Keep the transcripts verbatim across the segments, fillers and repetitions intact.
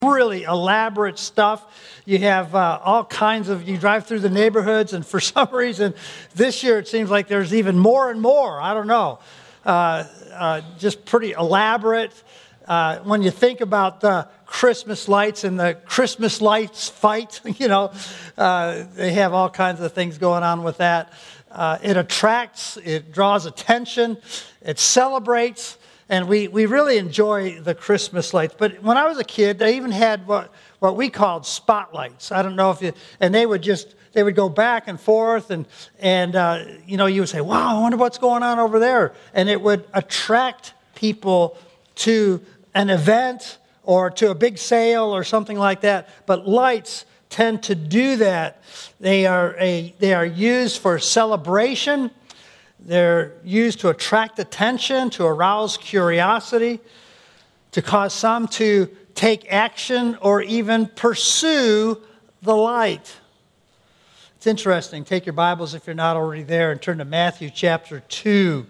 really elaborate stuff. You have uh, all kinds of, you drive through the neighborhoods, and for some reason, this year it seems like there's even more and more. I don't know. Uh, uh, just pretty elaborate. Uh, when you think about the Christmas lights and the Christmas lights fight, you know, uh, they have all kinds of things going on with that. Uh, it attracts, it draws attention, it celebrates, and we, we really enjoy the Christmas lights. But when I was a kid, they even had what, what we called spotlights. I don't know if you, and they would just, they would go back and forth, and, and uh, you know, you would say, wow, I wonder what's going on over there. And it would attract people to an event or to a big sale or something like that. But lights tend to do that. They are a they are used for celebration. They're used to attract attention, to arouse curiosity, to cause some to take action or even pursue the light. It's interesting. Take your Bibles, if you're not already there, and turn to Matthew chapter two.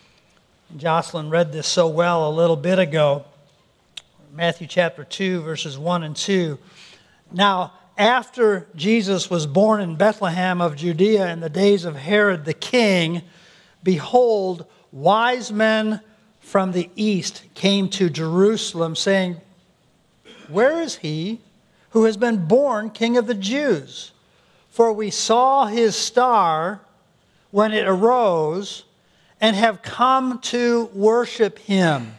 Jocelyn read this so well a little bit ago. Matthew chapter two, verses one and two. Now, after Jesus was born in Bethlehem of Judea in the days of Herod the king, behold, wise men from the east came to Jerusalem, saying, where is he who has been born King of the Jews? For we saw his star when it arose and have come to worship him.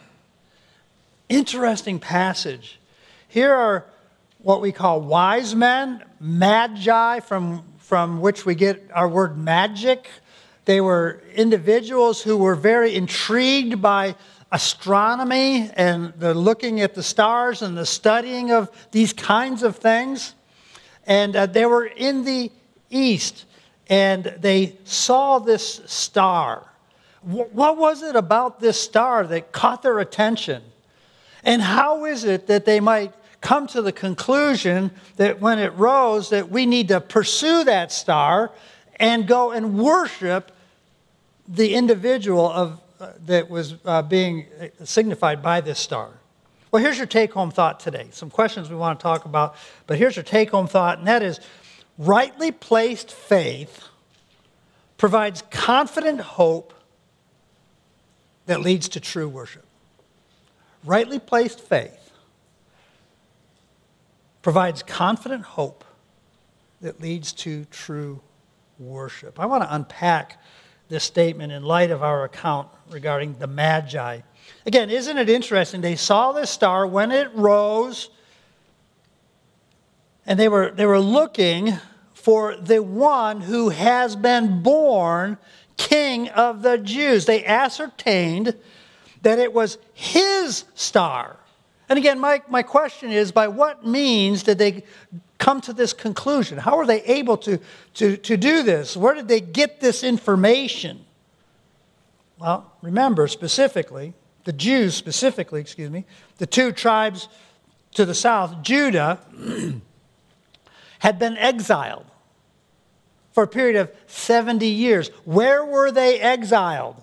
Interesting passage. Here are what we call wise men, magi, from, from which we get our word magic. They were individuals who were very intrigued by astronomy and the looking at the stars and the studying of these kinds of things. And uh, they were in the east, and they saw this star. W- what was it about this star that caught their attention? And how is it that they might come to the conclusion that when it rose, that we need to pursue that star and go and worship the individual of uh, that was uh, being signified by this star? Well, here's your take-home thought today. Some questions we want to talk about, but here's your take-home thought, and that is, rightly placed faith provides confident hope that leads to true worship. Rightly placed faith provides confident hope that leads to true worship. I want to unpack this statement in light of our account regarding the Magi. Again, isn't it interesting? They saw this star when it rose, and they were, they were looking for the one who has been born King of the Jews. They ascertained that it was his star. And again, my, my question is, by what means did they come to this conclusion? How were they able to, to, to do this? Where did they get this information? Well, remember specifically, the Jews specifically, excuse me, the two tribes to the south, Judah, had been exiled for a period of seventy years. Where were they exiled?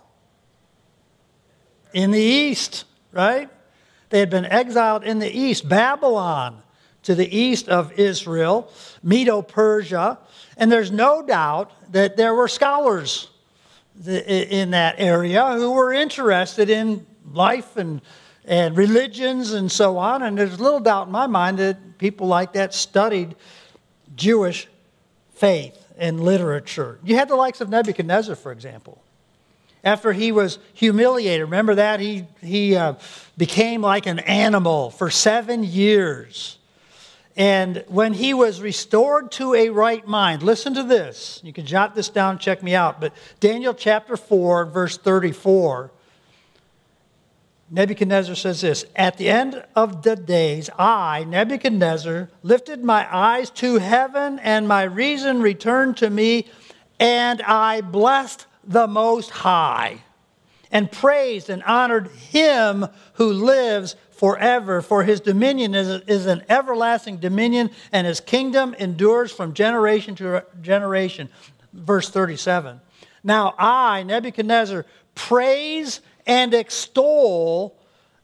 In the east, right? They had been exiled in the east, Babylon, to the east of Israel, Medo-Persia, and there's no doubt that there were scholars in that area who were interested in life and, and religions and so on, and there's little doubt in my mind that people like that studied Jewish faith and literature. You had the likes of Nebuchadnezzar, for example. After he was humiliated, remember that? He, he uh, became like an animal for seven years. And when he was restored to a right mind, listen to this. You can jot this down, check me out. But Daniel chapter four, verse thirty-four, Nebuchadnezzar says this, at the end of the days, I, Nebuchadnezzar, lifted my eyes to heaven, and my reason returned to me, and I blessed the Most High, and praised and honored him who lives forever. For his dominion is, is an everlasting dominion, and his kingdom endures from generation to generation. Verse thirty-seven. Now I, Nebuchadnezzar, praise and extol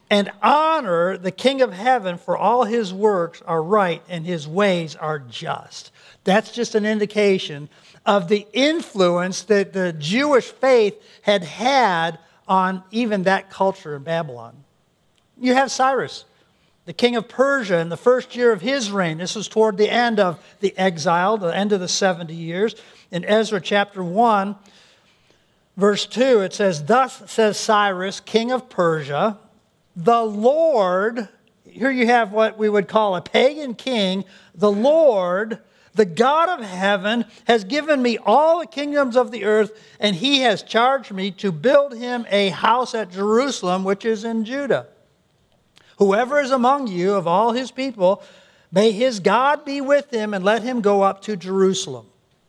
and honor the King of heaven, for all his works are right and his ways are just. That's just an indication of the influence that the Jewish faith had had on even that culture in Babylon. You have Cyrus, the king of Persia, in the first year of his reign. This was toward the end of the exile, the end of the seventy years. In Ezra chapter one, verse two, it says, "Thus says Cyrus, king of Persia, the Lord," here you have what we would call a pagan king, "the Lord, the God of heaven, has given me all the kingdoms of the earth, and he has charged me to build him a house at Jerusalem, which is in Judah. Whoever is among you of all his people, may his God be with him, and let him go up to Jerusalem."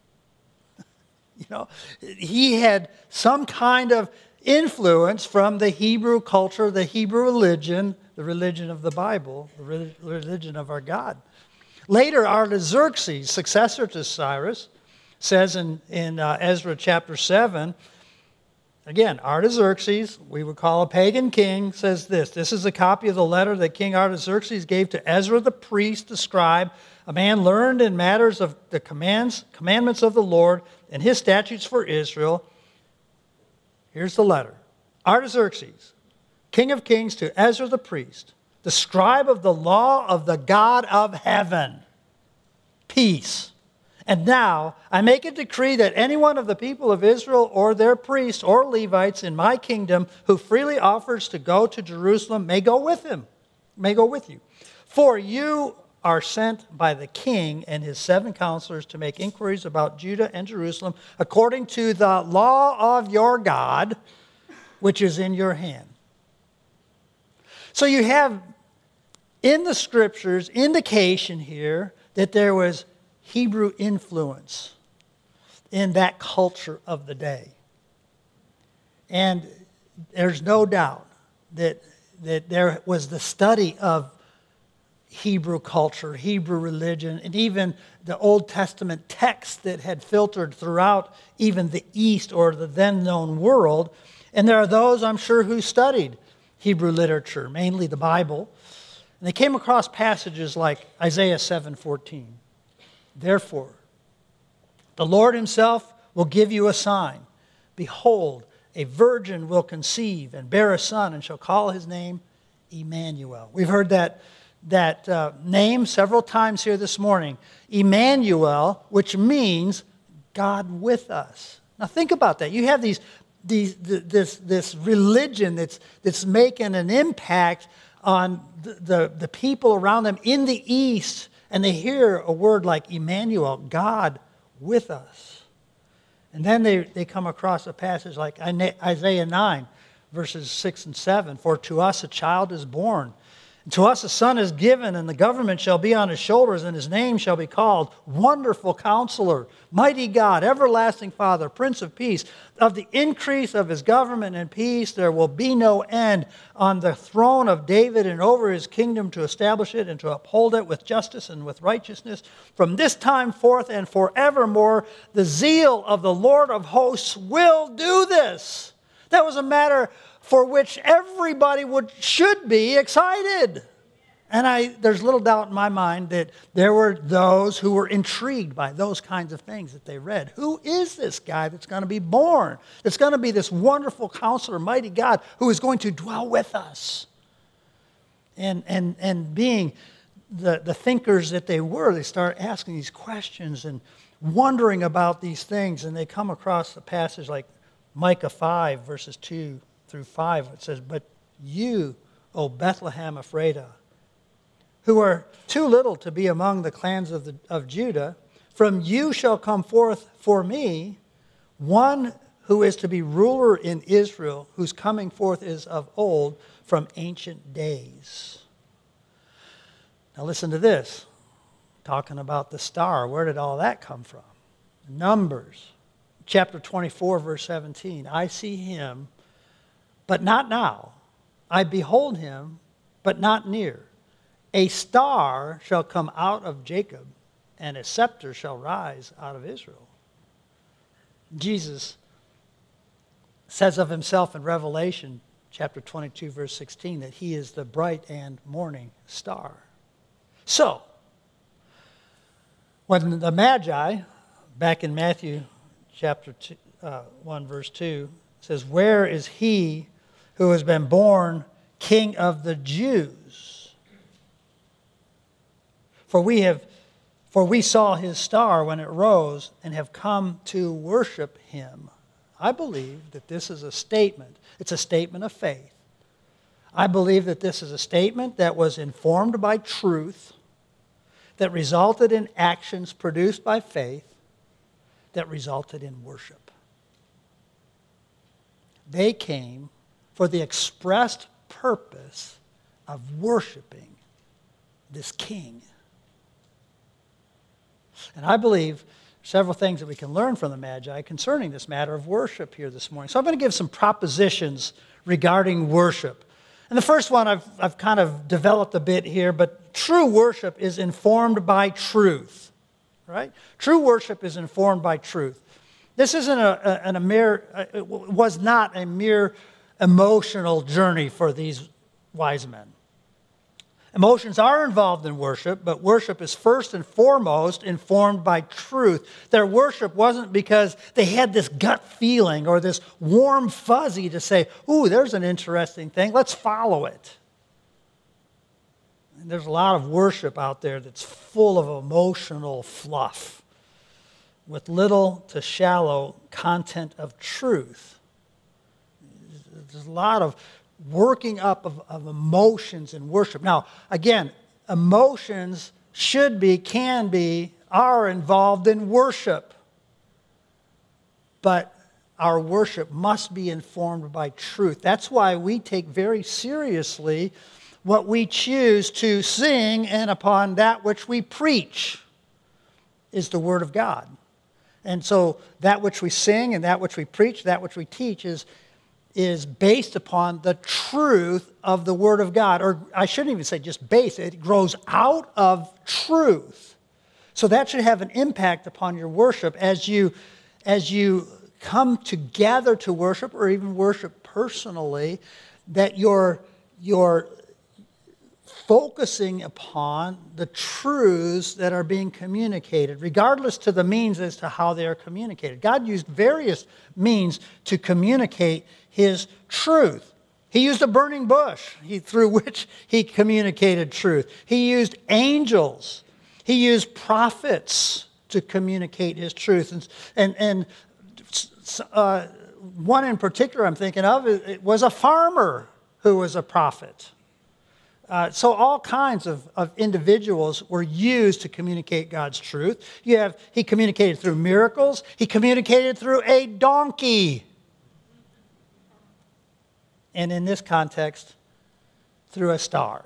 You know, he had some kind of influence from the Hebrew culture, the Hebrew religion, the religion of the Bible, the religion of our God. Later, Artaxerxes, successor to Cyrus, says in, in uh, Ezra chapter seven, again, Artaxerxes, we would call a pagan king, says this. This is a copy of the letter that King Artaxerxes gave to Ezra the priest, the scribe, a man learned in matters of the commands, commandments of the Lord and his statutes for Israel. Here's the letter. Artaxerxes, king of kings, to Ezra the priest, the scribe of the law of the God of heaven. Peace. And now I make a decree that any one of the people of Israel or their priests or Levites in my kingdom who freely offers to go to Jerusalem may go with him, may go with you. For you are sent by the king and his seven counselors to make inquiries about Judah and Jerusalem according to the law of your God, which is in your hand. So you have in the scriptures indication here that there was Hebrew influence in that culture of the day. And there's no doubt that, that there was the study of Hebrew culture, Hebrew religion, and even the Old Testament texts that had filtered throughout even the East or the then known world. And there are those, I'm sure, who studied Hebrew literature, mainly the Bible. And they came across passages like Isaiah seven fourteen. Therefore, the Lord himself will give you a sign. Behold, a virgin will conceive and bear a son and shall call his name Emmanuel. We've heard that, that uh, name several times here this morning. Emmanuel, which means God with us. Now think about that. You have these, these this, this religion that's, that's making an impact on the, the, the people around them in the East, and they hear a word like Emmanuel, God with us. And then they, they come across a passage like Isaiah nine, verses six and seven. For to us a child is born, and to us a son is given, and the government shall be on his shoulders, and his name shall be called Wonderful Counselor, Mighty God, Everlasting Father, Prince of Peace. Of the increase of his government and peace there will be no end on the throne of David and over his kingdom, to establish it and to uphold it with justice and with righteousness from this time forth and forevermore. The zeal of the Lord of hosts will do this. That was a matter for which everybody would should be excited. And I, there's little doubt in my mind that there were those who were intrigued by those kinds of things that they read. Who is this guy that's going to be born? That's going to be this wonderful counselor, mighty God, who is going to dwell with us. And, and, and being the, the thinkers that they were, they start asking these questions and wondering about these things. And they come across a passage like Micah five, verses two through five. It says, but you, O Bethlehem Ephrathah, who are too little to be among the clans of, the, of Judah, from you shall come forth for me one who is to be ruler in Israel, whose coming forth is of old, from ancient days. Now listen to this. Talking about the star, where did all that come from? Numbers, chapter twenty-four, verse seventeen. I see him, but not now. I behold him, but not near. A star shall come out of Jacob, and a scepter shall rise out of Israel. Jesus says of himself in Revelation chapter twenty-two, verse sixteen, that he is the bright and morning star. So, when the Magi, back in Matthew chapter two, uh, one, verse two, says, "Where is he who has been born King of the Jews? For we have, for we saw his star when it rose and have come to worship him." I believe that this is a statement. It's a statement of faith. I believe that this is a statement that was informed by truth, that resulted in actions produced by faith, that resulted in worship. They came for the expressed purpose of worshiping this king. And I believe several things that we can learn from the Magi concerning this matter of worship here this morning. So I'm going to give some propositions regarding worship. And the first one I've, I've kind of developed a bit here, but true worship is informed by truth, right? True worship is informed by truth. This isn't a, a, a mere, it was not a mere emotional journey for these wise men. Emotions are involved in worship, but worship is first and foremost informed by truth. Their worship wasn't because they had this gut feeling or this warm fuzzy to say, "Ooh, there's an interesting thing, let's follow it." And there's a lot of worship out there that's full of emotional fluff with little to shallow content of truth. There's a lot of working up of, of emotions in worship. Now, again, emotions should be, can be, are involved in worship. But our worship must be informed by truth. That's why we take very seriously what we choose to sing, and upon that which we preach is the Word of God. And so that which we sing and that which we preach, that which we teach is is based upon the truth of the Word of God. Or I shouldn't even say just based, it grows out of truth. So that should have an impact upon your worship as you, as you come together to worship or even worship personally, that you're, you're focusing upon the truths that are being communicated, regardless to the means as to how they are communicated. God used various means to communicate His truth. He used a burning bush he, through which He communicated truth. He used angels. He used prophets to communicate His truth. And, and, and uh, one in particular I'm thinking of it was a farmer who was a prophet. Uh, so all kinds of, of individuals were used to communicate God's truth. You have, he communicated through miracles. He communicated through a donkey. And in this context, through a star.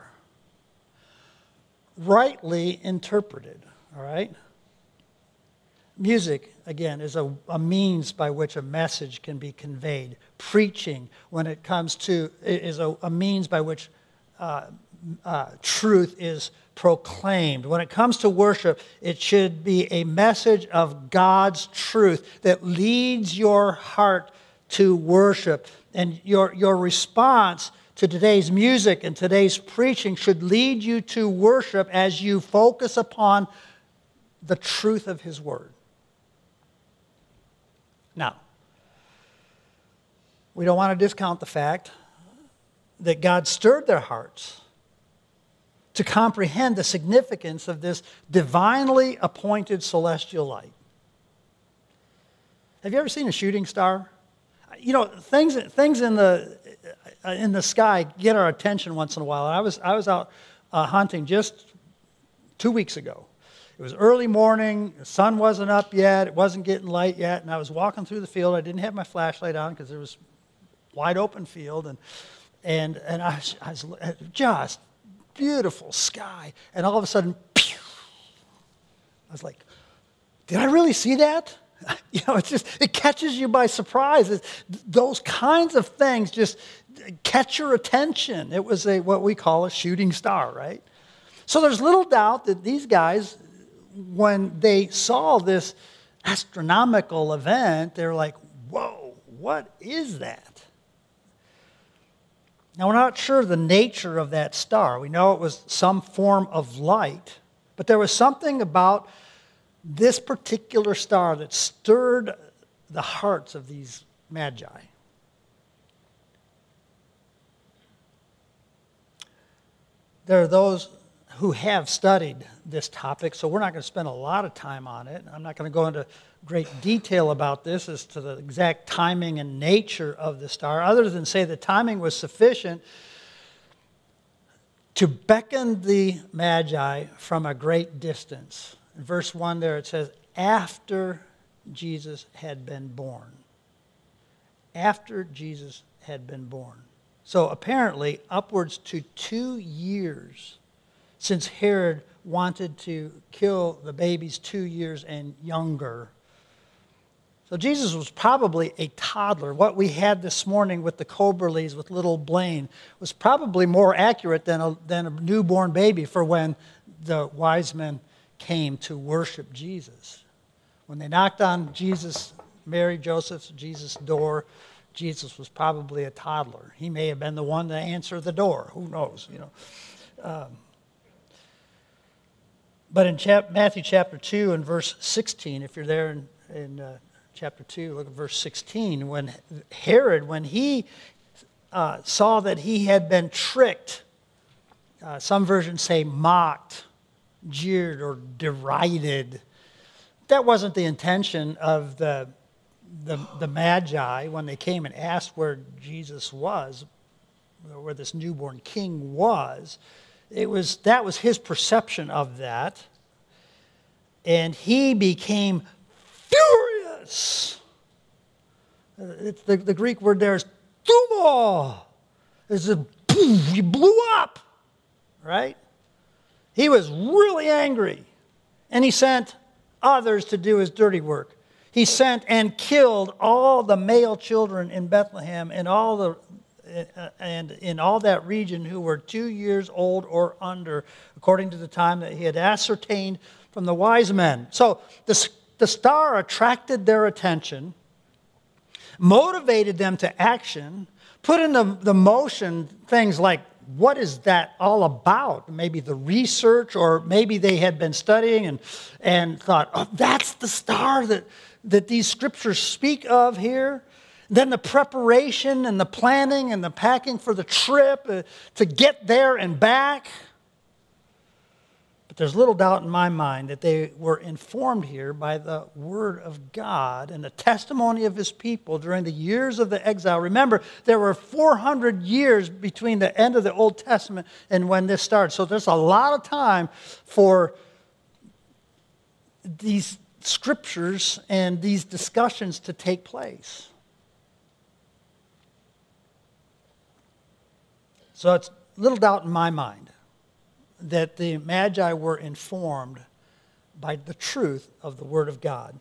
Rightly interpreted, all right? Music, again, is a, a means by which a message can be conveyed. Preaching, when it comes to, is a, a means by which uh, Uh, truth is proclaimed. When it comes to worship, it should be a message of God's truth that leads your heart to worship. And your, your response to today's music and today's preaching should lead you to worship as you focus upon the truth of His Word. Now, we don't want to discount the fact that God stirred their hearts to comprehend the significance of this divinely appointed celestial light. Have you ever seen a shooting star? You know, things things in the in the sky get our attention once in a while. And I was I was out uh, hunting just two weeks ago. It was early morning. The sun wasn't up yet. It wasn't getting light yet. And I was walking through the field. I didn't have my flashlight on because there was wide open field, and and and I was, I was just beautiful sky, and all of a sudden, pew, I was like, did I really see that? You know, it's just, it catches you by surprise. It's, those kinds of things just catch your attention. It was a what we call a shooting star, right? So there's little doubt that these guys, when they saw this astronomical event, they're like, whoa, what is that? Now, we're not sure the nature of that star. We know it was some form of light, but there was something about this particular star that stirred the hearts of these magi. There are those who have studied this topic, so we're not going to spend a lot of time on it. I'm not going to go into great detail about this as to the exact timing and nature of the star, other than say the timing was sufficient to beckon the Magi from a great distance. In verse one there it says, after Jesus had been born. After Jesus had been born. So apparently upwards to two years since Herod wanted to kill the babies two years and younger. So Jesus was probably a toddler. What we had this morning with the Coberleys, with little Blaine, was probably more accurate than a, than a newborn baby for when the wise men came to worship Jesus. When they knocked on Jesus, Mary, Joseph, Jesus' door, Jesus was probably a toddler. He may have been the one to answer the door. Who knows, you know. Um, but in chap- Matthew chapter two and verse sixteen, if you're there in, in uh, chapter two, look at verse sixteen. When Herod, when he uh, saw that he had been tricked, uh, some versions say mocked, jeered, or derided. That wasn't the intention of the, the, the Magi when they came and asked where Jesus was, where this newborn king was. It was that was his perception of that. And he became furious. It's the, the Greek word there is thumo. It's a boom, he blew up, right? He was really angry. And he sent others to do his dirty work. He sent and killed all the male children in Bethlehem and all the and in all that region who were two years old or under, according to the time that he had ascertained from the wise men. So the, the star attracted their attention, motivated them to action, put in the, the motion things like, what is that all about? Maybe the research, or maybe they had been studying and, and thought, oh, that's the star that, that these scriptures speak of here. Then the preparation and the planning and the packing for the trip uh, to get there and back. But there's little doubt in my mind that they were informed here by the word of God and the testimony of his people during the years of the exile. Remember, there were four hundred years between the end of the Old Testament and when this started. So there's a lot of time for these scriptures and these discussions to take place. So it's little doubt in my mind that the Magi were informed by the truth of the Word of God.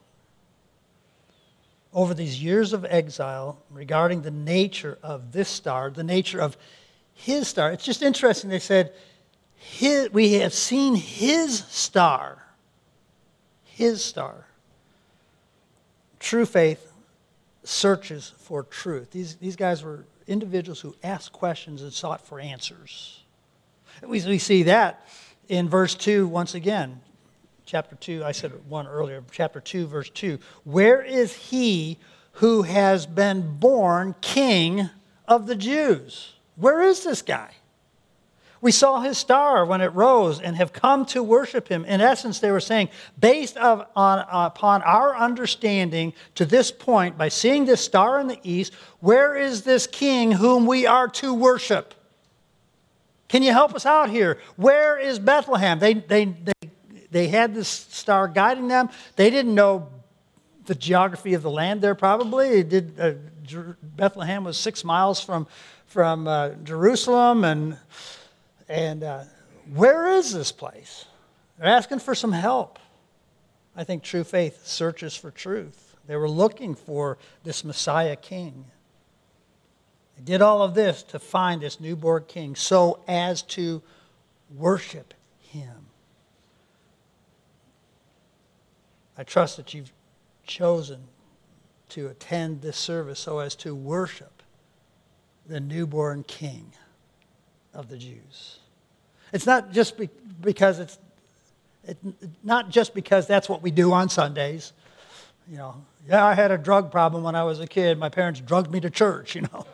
Over these years of exile, regarding the nature of this star, the nature of his star, it's just interesting. They said, his, we have seen his star. His star. True faith searches for truth. These, these guys were individuals who asked questions and sought for answers. We, we see that in verse two once again. Chapter two, I said one earlier, chapter two, verse two. Where is he who has been born King of the Jews? Where is this guy? We saw his star when it rose and have come to worship him. In essence, they were saying, based of, on, upon our understanding to this point, by seeing this star in the east, where is this king whom we are to worship? Can you help us out here? Where is Bethlehem? They, they, they, they had this star guiding them. They didn't know the geography of the land there probably. It did, uh, Bethlehem was six miles from, from uh, Jerusalem, and... And uh, where is this place? They're asking for some help. I think true faith searches for truth. They were looking for this Messiah king. They did all of this to find this newborn king so as to worship him. I trust that you've chosen to attend this service so as to worship the newborn king of the Jews. It's not just be, because it's it, not just because that's what we do on Sundays. You know, yeah, I had a drug problem when I was a kid. My parents drugged me to church, you know.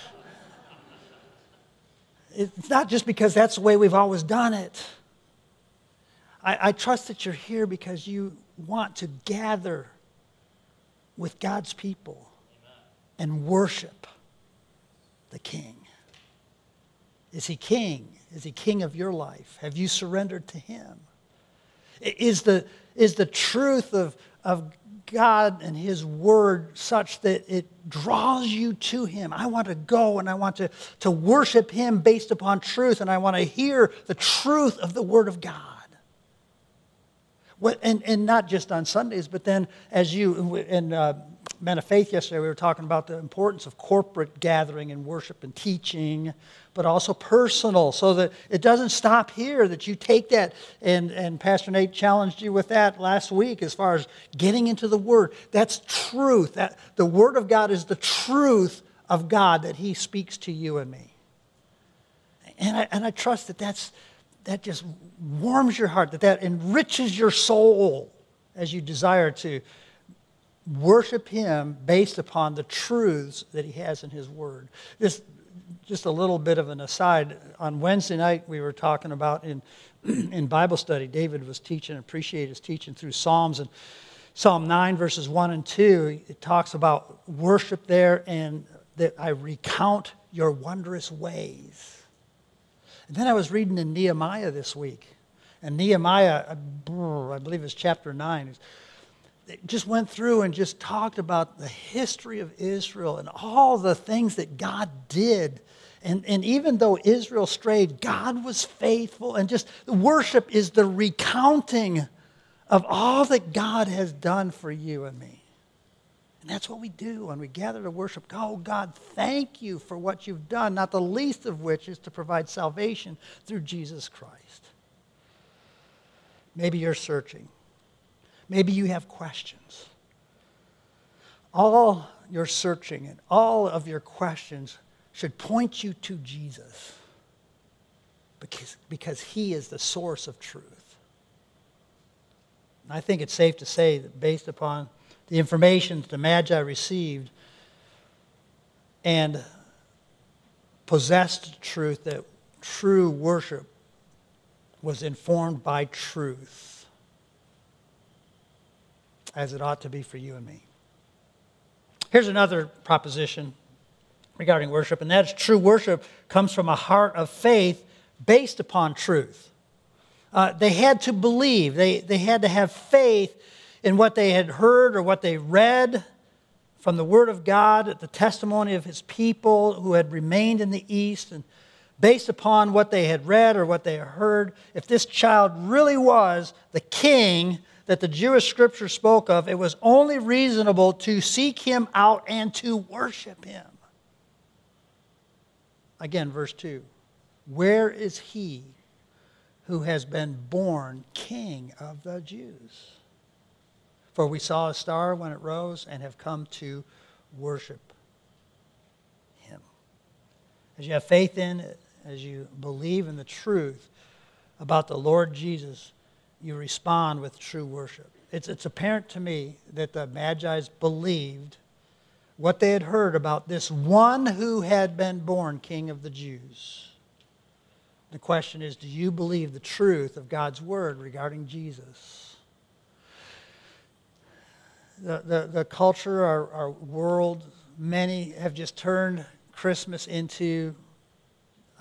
It's not just because that's the way we've always done it. I, I trust that you're here because you want to gather with God's people and worship the King. Is he king? Is he king of your life? Have you surrendered to him? Is the, is the truth of, of God and his word such that it draws you to him? I want to go and I want to, to worship him based upon truth, and I want to hear the truth of the word of God. What, and, and not just on Sundays, but then as you, in uh, Men of Faith yesterday, we were talking about the importance of corporate gathering and worship and teaching, but also personal, so that it doesn't stop here, that you take that, and, and Pastor Nate challenged you with that last week as far as getting into the Word. That's truth. That, the Word of God is the truth of God that he speaks to you and me. And I, and I trust that that's, that just warms your heart, that that enriches your soul as you desire to worship him based upon the truths that he has in his word. This, just a little bit of an aside. On Wednesday night, we were talking about in, in Bible study, David was teaching, appreciate his teaching through Psalms. And Psalm nine, verses one and two, it talks about worship there, and that I recount your wondrous ways. And then I was reading in Nehemiah this week. And Nehemiah, I believe it's chapter nine, it just went through and just talked about the history of Israel and all the things that God did. And, and even though Israel strayed, God was faithful. And just worship is the recounting of all that God has done for you and me. And that's what we do when we gather to worship. Oh, God, thank you for what you've done, not the least of which is to provide salvation through Jesus Christ. Maybe you're searching. Maybe you have questions. All your searching and all of your questions should point you to Jesus, because, because he is the source of truth. I think it's safe to say that based upon the information the Magi received and possessed truth, that true worship was informed by truth, as it ought to be for you and me. Here's another proposition regarding worship, and that is true worship comes from a heart of faith based upon truth. Uh, they had to believe. They, they had to have faith in what they had heard or what they read from the Word of God, the testimony of his people who had remained in the East, and based upon what they had read or what they had heard, if this child really was the king that the Jewish scripture spoke of, it was only reasonable to seek him out and to worship him. Again, verse two. Where is he who has been born King of the Jews? For we saw a star when it rose and have come to worship him. As you have faith in it, as you believe in the truth about the Lord Jesus, you respond with true worship. It's, it's apparent to me that the Magi believed what they had heard about this one who had been born King of the Jews. The question is, do you believe the truth of God's word regarding Jesus? The, the, the culture, our, our world, many have just turned Christmas into uh,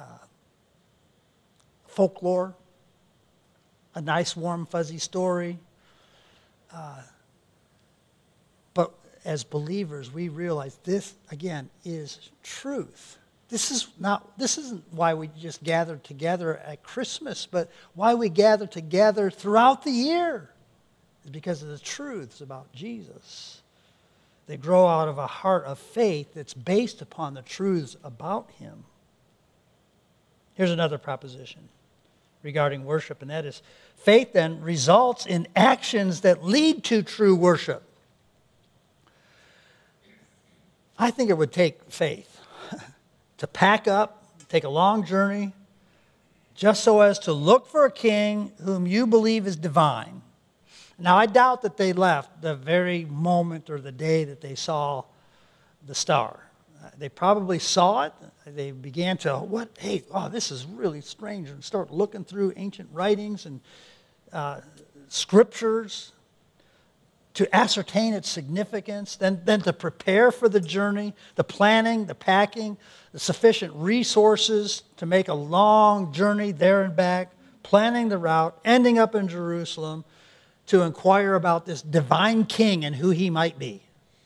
folklore, a nice, warm, fuzzy story. Uh, but as believers, we realize this, again, is truth. This is not. This isn't why we just gather together at Christmas, but why we gather together throughout the year is because of the truths about Jesus. They grow out of a heart of faith that's based upon the truths about him. Here's another proposition regarding worship, and that is faith then results in actions that lead to true worship. I think it would take faith to pack up, take a long journey, just so as to look for a king whom you believe is divine. Now, I doubt that they left the very moment or the day that they saw the star. They probably saw it. They began to, what, hey, oh, this is really strange, and start looking through ancient writings and uh, scriptures to ascertain its significance, then, then to prepare for the journey, the planning, the packing, the sufficient resources to make a long journey there and back, planning the route, ending up in Jerusalem to inquire about this divine king and who he might be.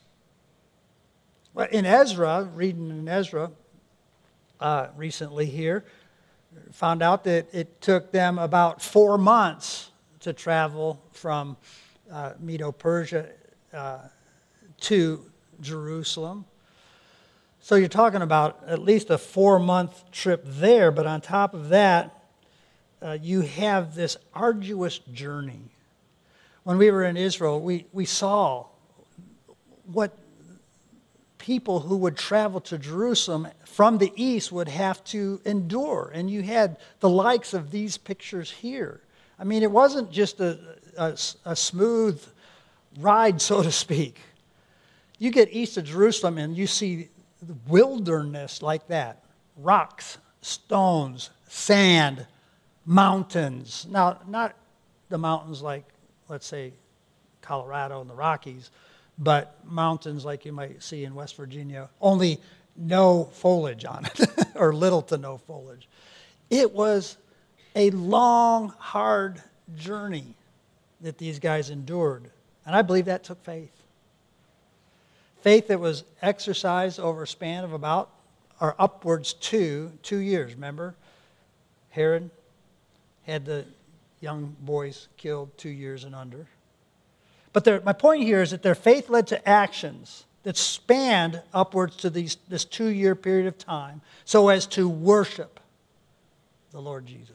Well, in Ezra, reading in Ezra uh, recently here, found out that it took them about four months to travel from uh, Medo-Persia uh, to Jerusalem. So you're talking about at least a four-month trip there, but on top of that, uh, you have this arduous journey. When we were in Israel, we, we saw what people who would travel to Jerusalem from the east would have to endure. And you had the likes of these pictures here. I mean, it wasn't just a, a, a smooth ride, so to speak. You get east of Jerusalem and you see wilderness like that. Rocks, stones, sand, mountains. Now, not the mountains like, let's say, Colorado and the Rockies, but mountains like you might see in West Virginia, only no foliage on it, or little to no foliage. It was a long, hard journey that these guys endured, and I believe that took faith. Faith that was exercised over a span of about, or upwards to, two years. Remember, Herod had the young boys killed two years and under. But their, my point here is that their faith led to actions that spanned upwards to these, this two-year period of time so as to worship the Lord Jesus.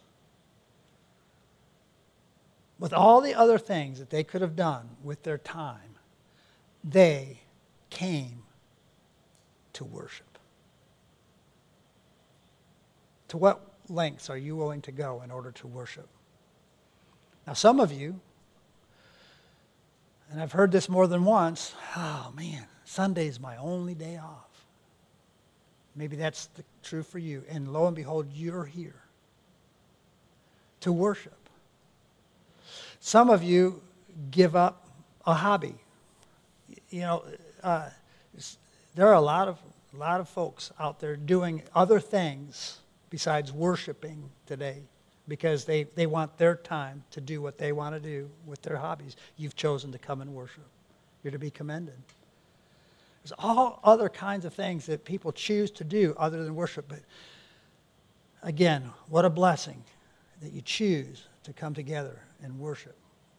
With all the other things that they could have done with their time, they came to worship. To what lengths are you willing to go in order to worship? Now, some of you, and I've heard this more than once, oh man, Sunday's my only day off. Maybe that's the, true for you. And lo and behold, you're here to worship. Some of you give up a hobby. You know, uh, there are a lot of, a lot of folks out there doing other things besides worshiping today, because they, they want their time to do what they want to do with their hobbies. You've chosen to come and worship. You're to be commended. There's all other kinds of things that people choose to do other than worship. But again, what a blessing that you choose to come together and worship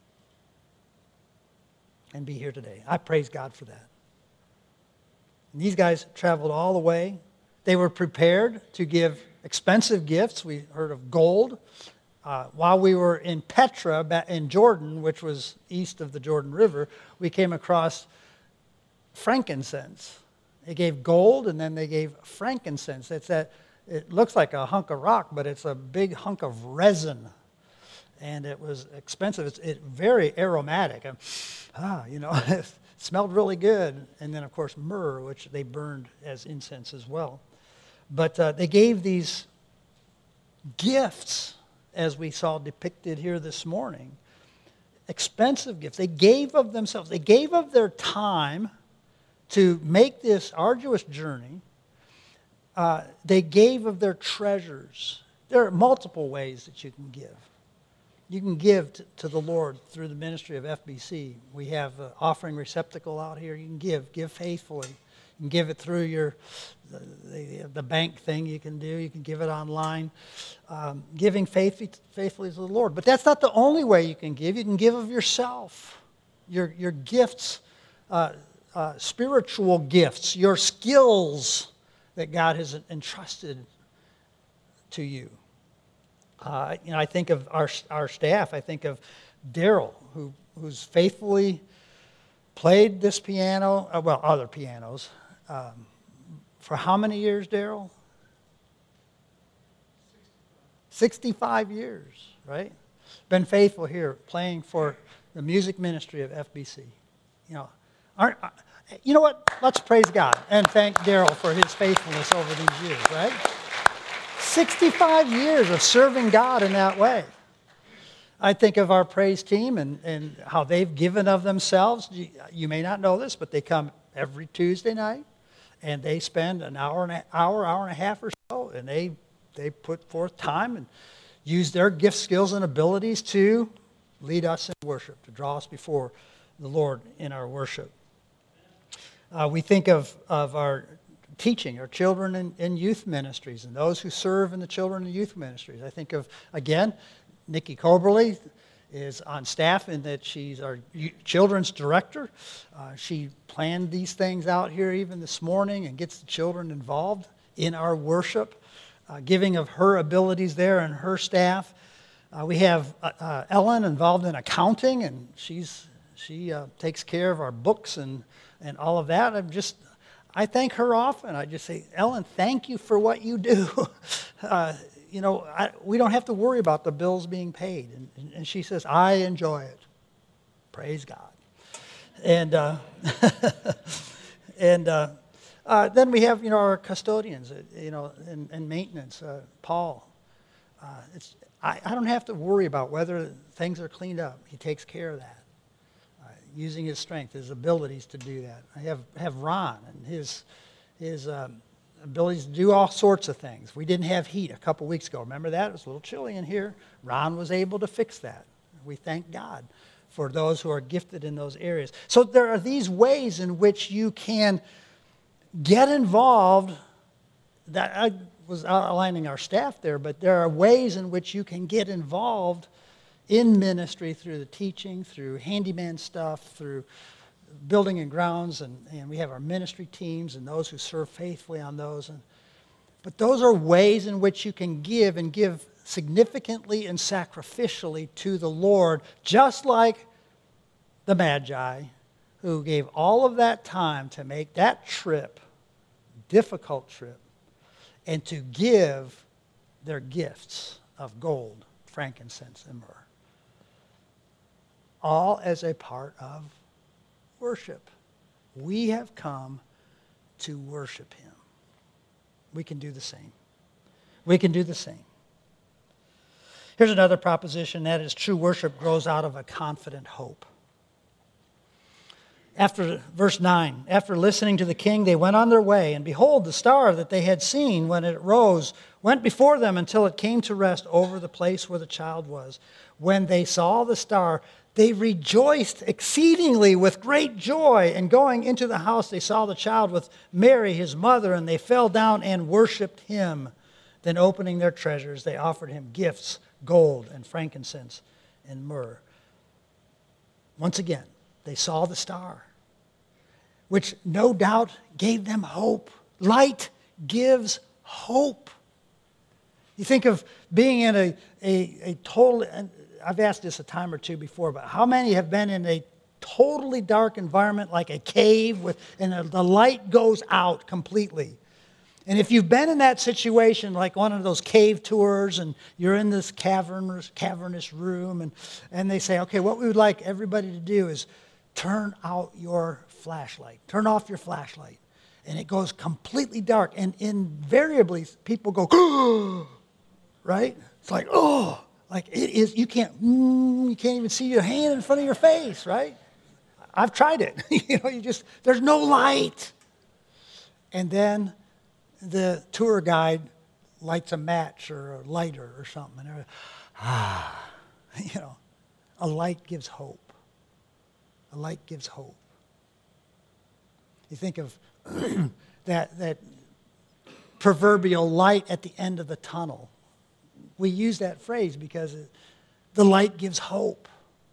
and be here today. I praise God for that. And these guys traveled all the way. They were prepared to give expensive gifts. We heard of gold. Uh, while we were in Petra, in Jordan, which was east of the Jordan River, we came across frankincense. They gave gold, and then they gave frankincense. It's that, it looks like a hunk of rock, but it's a big hunk of resin. And it was expensive. It's it, very aromatic. And, ah, you know, it smelled really good. And then, of course, myrrh, which they burned as incense as well. But uh, they gave these gifts, as we saw depicted here this morning, expensive gifts. They gave of themselves. They gave of their time to make this arduous journey. Uh, they gave of their treasures. There are multiple ways that you can give. You can give to, to the Lord through the ministry of F B C. We have an offering receptacle out here. You can give. Give faithfully. You can give it through your the, the, the bank thing you can do. You can give it online. Um, giving faith, faithfully to the Lord. But that's not the only way you can give. You can give of yourself, your, your gifts, uh, uh, spiritual gifts, your skills that God has entrusted to you. Uh, you know, I think of our our staff. I think of Daryl, who who's faithfully played this piano, uh, well, other pianos, um, For how many years, Daryl? sixty-five years, right? Been faithful here, playing for the music ministry of F B C. You know, aren't, you know what? Let's praise God and thank Daryl for his faithfulness over these years, right? sixty-five years of serving God in that way. I think of our praise team and, and how they've given of themselves. You, you may not know this, but they come every Tuesday night, and they spend an hour and a hour, hour and a half or so, and they they put forth time and use their gift, skills, and abilities to lead us in worship, to draw us before the Lord in our worship. Uh, we think of, of our teaching, our children and, and youth ministries, and those who serve in the children and youth ministries. I think of, again, Nikki Coberly is on staff in that she's our children's director. Uh, she planned these things out here even this morning and gets the children involved in our worship. Uh, giving of her abilities there and her staff. Uh, we have uh, uh, Ellen involved in accounting, and she's she uh, takes care of our books and, and all of that. I'm just, I thank her often. I just say, Ellen, thank you for what you do. uh, you know, I, we don't have to worry about the bills being paid. And, and she says, I enjoy it. Praise God. And uh, and. Uh, Uh, then we have, you know, our custodians, uh, you know, and, and maintenance. Uh, Paul, uh, it's I, I don't have to worry about whether things are cleaned up. He takes care of that, uh, using his strength, his abilities to do that. I have have Ron and his his um, abilities to do all sorts of things. We didn't have heat a couple weeks ago. Remember that? It was a little chilly in here. Ron was able to fix that. We thank God for those who are gifted in those areas. So there are these ways in which you can get involved. That I was outlining our staff there, but there are ways in which you can get involved in ministry through the teaching, through handyman stuff, through building and grounds, and, and we have our ministry teams and those who serve faithfully on those. And, but those are ways in which you can give and give significantly and sacrificially to the Lord, just like the Magi, who gave all of that time to make that trip, difficult trip, and to give their gifts of gold, frankincense, and myrrh. All as a part of worship. We have come to worship Him. We can do the same. We can do the same. Here's another proposition, that is, true worship grows out of a confident hope. After verse nine, after listening to the king, they went on their way, and behold, the star that they had seen when it rose went before them until it came to rest over the place where the child was. When they saw the star, they rejoiced exceedingly with great joy, and going into the house, they saw the child with Mary, his mother, and they fell down and worshipped him. Then opening their treasures, they offered him gifts, gold and frankincense and myrrh. Once again, they saw the star, which no doubt gave them hope. Light gives hope. You think of being in a, a, a total, and I've asked this a time or two before, but how many have been in a totally dark environment like a cave with, and the light goes out completely? And if you've been in that situation, like one of those cave tours, and you're in this cavernous, cavernous room, and, and they say, okay, what we would like everybody to do is turn out your flashlight. Turn off your flashlight. And it goes completely dark. And invariably, people go, right? It's like, oh, like it is, you can't, mm, you can't even see your hand in front of your face, right? I've tried it. you know, you just, there's no light. And then the tour guide lights a match or a lighter or something. And ah, you know, a light gives hope. A light gives hope. You think of that, that proverbial light at the end of the tunnel. We use that phrase because the light gives hope.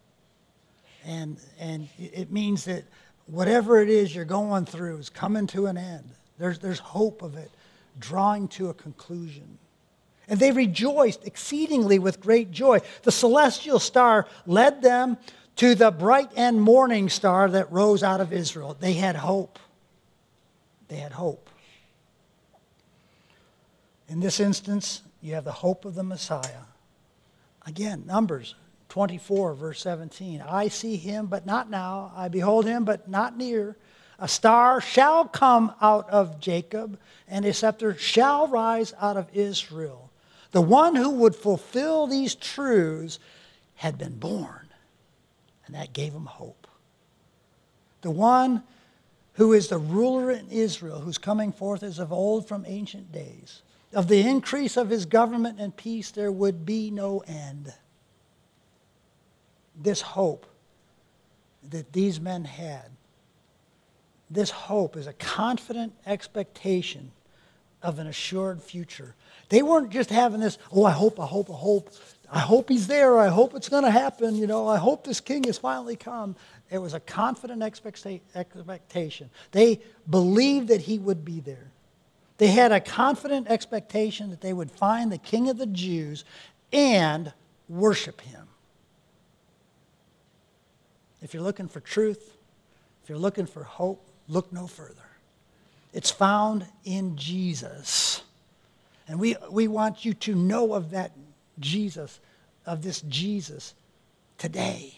And, and it means that whatever it is you're going through is coming to an end. There's, there's hope of it drawing to a conclusion. And they rejoiced exceedingly with great joy. The celestial star led them to the bright and morning star that rose out of Israel. They had hope. They had hope. In this instance, you have the hope of the Messiah. Again, Numbers twenty-four, verse seventeen. I see him, but not now. I behold him, but not near. A star shall come out of Jacob, and a scepter shall rise out of Israel. The one who would fulfill these truths had been born, and that gave him hope. The one who is the ruler in Israel, who's coming forth as of old from ancient days. Of the increase of his government and peace there would be no end. This hope that these men had, this hope is a confident expectation of an assured future. They weren't just having this, oh, I hope, I hope, I hope. I hope he's there. I hope it's going to happen. You know, I hope this king has finally come. It was a confident expectation. They believed that he would be there. They had a confident expectation that they would find the King of the Jews and worship him. If you're looking for truth, if you're looking for hope, look no further. It's found in Jesus. And we, we want you to know of that Jesus, of this Jesus today.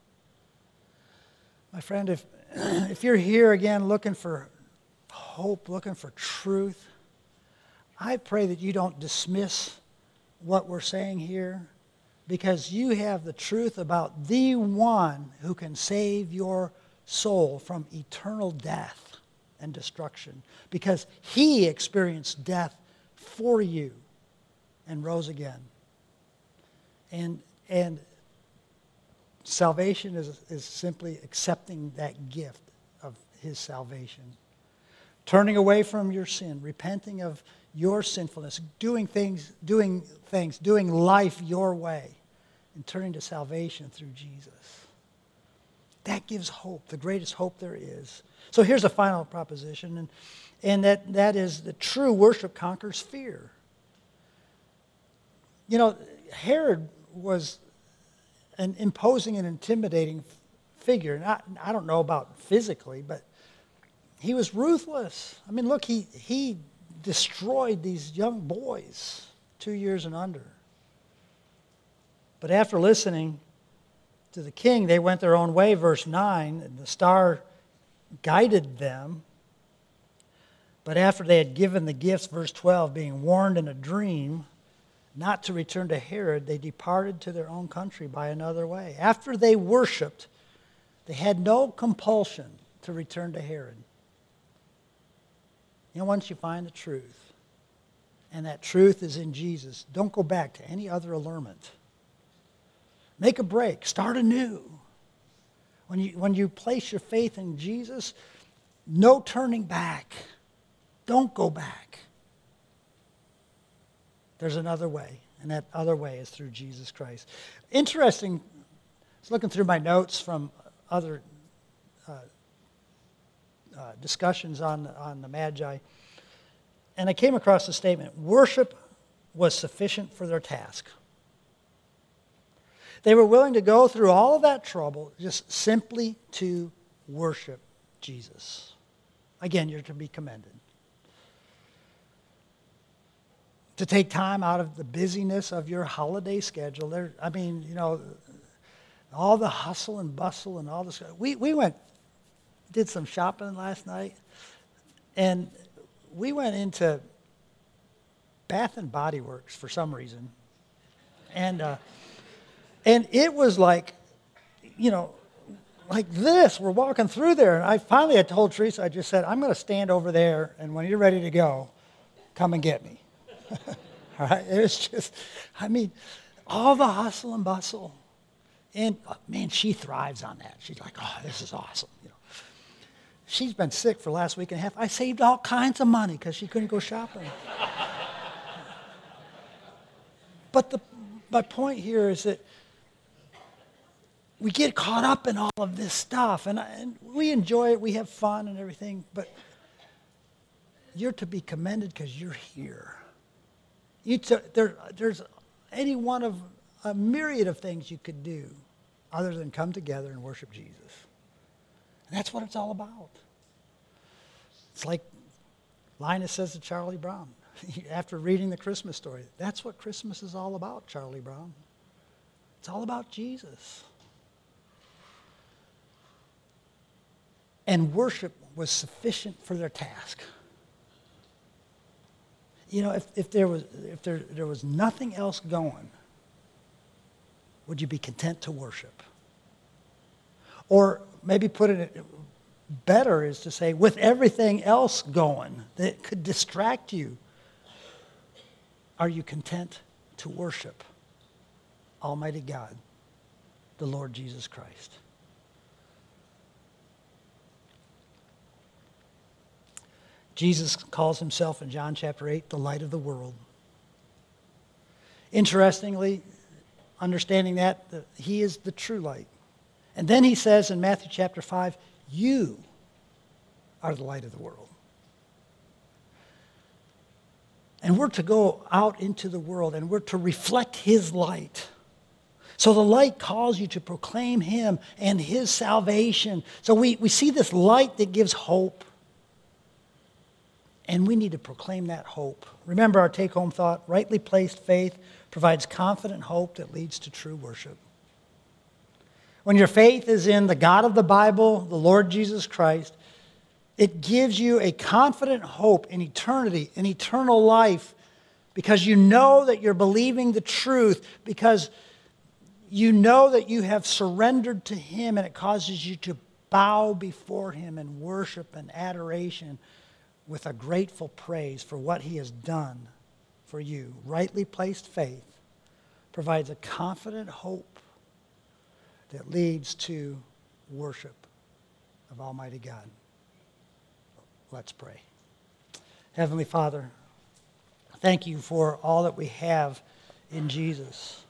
My friend, if, if you're here again looking for hope, looking for truth, I pray that you don't dismiss what we're saying here, because you have the truth about the one who can save your soul from eternal death and destruction, because he experienced death for you and rose again. And and salvation is, is simply accepting that gift of his salvation. Turning away from your sin, repenting of your sinfulness, doing things, doing things, doing life your way, and turning to salvation through Jesus. That gives hope, the greatest hope there is. So here's a final proposition, and, and that, that is that true worship conquers fear. You know, Herod was an imposing and intimidating figure. Not, I don't know about physically, but he was ruthless. I mean, look, he, he destroyed these young boys, two years and under. But after listening to the king, they went their own way, verse nine, and the star guided them. But after they had given the gifts, verse twelve, being warned in a dream not to return to Herod, they departed to their own country by another way. After they worshiped, they had no compulsion to return to Herod. You know, once you find the truth, and that truth is in Jesus, don't go back to any other allurement. Make a break. Start anew. When you, when you place your faith in Jesus, no turning back. Don't go back. There's another way, and that other way is through Jesus Christ. Interesting, I was looking through my notes from other uh, uh, discussions on, on the Magi, and I came across the statement, worship was sufficient for their task. They were willing to go through all of that trouble just simply to worship Jesus. Again, you're to be commended. To take time out of the busyness of your holiday schedule. There, I mean, you know, all the hustle and bustle and all this. We, we went, did some shopping last night, and we went into Bath and Body Works for some reason. And uh, and it was like, you know, like this. We're walking through there, and I finally had told Teresa, I just said, I'm going to stand over there, and when you're ready to go, come and get me. All right, it was just, I mean, all the hustle and bustle, and uh, man, she thrives on that. She's like, oh, this is awesome. You know, she's been sick for the last week and a half. I saved all kinds of money because she couldn't go shopping. But the my point here is that we get caught up in all of this stuff, and, and we enjoy it. We have fun and everything, but you're to be commended because you're here. You t- there, there's any one of a myriad of things you could do other than come together and worship Jesus. And that's what it's all about. It's like Linus says to Charlie Brown, after reading the Christmas story, that's what Christmas is all about, Charlie Brown. It's all about Jesus. And worship was sufficient for their task. You know, if, if there was if there, there was nothing else going, would you be content to worship? Or maybe put it better is to say, with everything else going that could distract you, are you content to worship Almighty God, the Lord Jesus Christ? Jesus calls himself in John chapter eight the light of the world. Interestingly, understanding that, he is the true light. And then he says in Matthew chapter five, you are the light of the world. And we're to go out into the world and we're to reflect his light. So the light calls you to proclaim him and his salvation. So we, we see this light that gives hope. And we need to proclaim that hope. Remember our take-home thought, rightly placed faith provides confident hope that leads to true worship. When your faith is in the God of the Bible, the Lord Jesus Christ, it gives you a confident hope in eternity, in eternal life, because you know that you're believing the truth, because you know that you have surrendered to him, and it causes you to bow before him in worship and adoration with a grateful praise for what he has done for you. Rightly placed faith provides a confident hope that leads to worship of Almighty God. Let's pray. Heavenly Father, thank you for all that we have in Jesus.